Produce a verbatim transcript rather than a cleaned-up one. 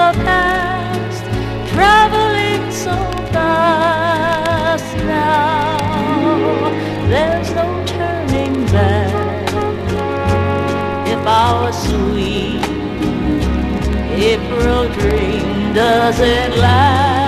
past, traveling so fast now. There's no turning back. If our sweet April dream doesn't last,